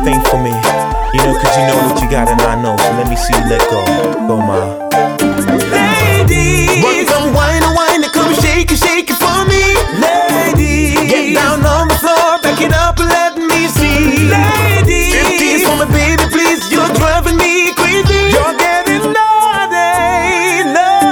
thing for me. You know, cause you know what you got and I know. So let me see you let go. Go, ma. Ladies, why you come whine and whine and come shake it for me. ladies, Get down on the floor, back it up and let me see. ladies, Striptease for me, baby, please. You're driving me crazy. you're getting naughty,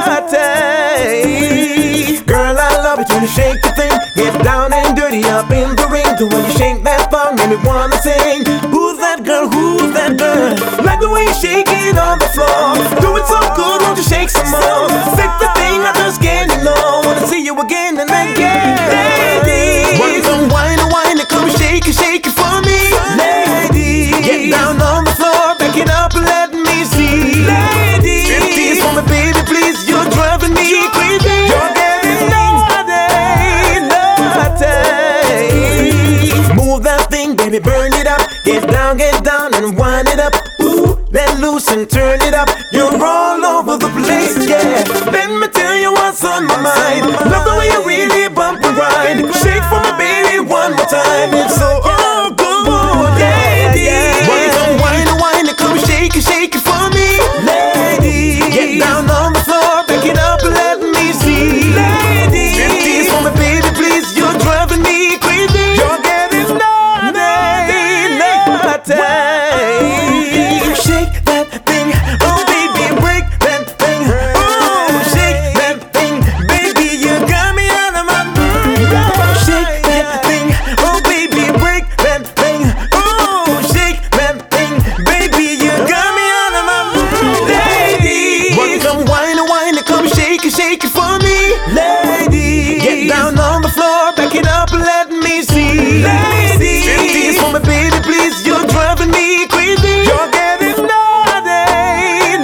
naughty. Girl, I love it when you shake the thing. Get down and dirty up in the ring. The way you shake that thong made me wanna sing. Who's that girl? Who's that girl? Like the way you shake it on the floor. Do it so good, won't you shake some more? Sick the thing, I just can't know. Wanna see you again and again. Ladies, why you come whine and whine and come shake it for me. ladies, Get down on the floor, back it up and let me see. ladies, Striptease for me, baby, please. You're driving me crazy. you're getting naughty, naughty. Move that thing, baby, burn it up. Get down and wind it up. Ooh, let loose and turn it up. You're all over the place, yeah. Let me tell you what's on my mind. Love the way you really bump and grind. Shake for me, baby, one more time. It's so all good, yeah, yeah. Why you come whine and whine and come shake it for me. Ladies, Get down on the floor, back it up and let me see. ladies, Striptease for me, baby, please. You're driving me crazy. you're getting naughty, naughty. Shake that thing, oh baby, break that thing. Oh, shake that thing, baby, you got me out of my mind. Shake that thing, oh baby, break that thing. Oh, shake that thing, baby, you got me out of my mind. Ladies, why you come whine and come shake it for me. ladies, Get down on the floor, back it up and let me see. ladies, Striptease for me, baby, please. You're driving me crazy. you're getting naughty,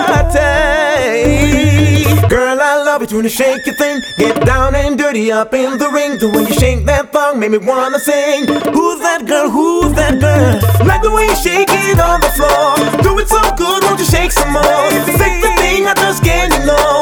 naughty. Girl, I love it when you shake your thing. Get down and dirty up in the ring. The way you shake that thong made me wanna sing. Who's that girl? Who's that girl? Like the way you shake it on the floor. Do it so good, won't you shake some more? Sick the thing, I just can't know.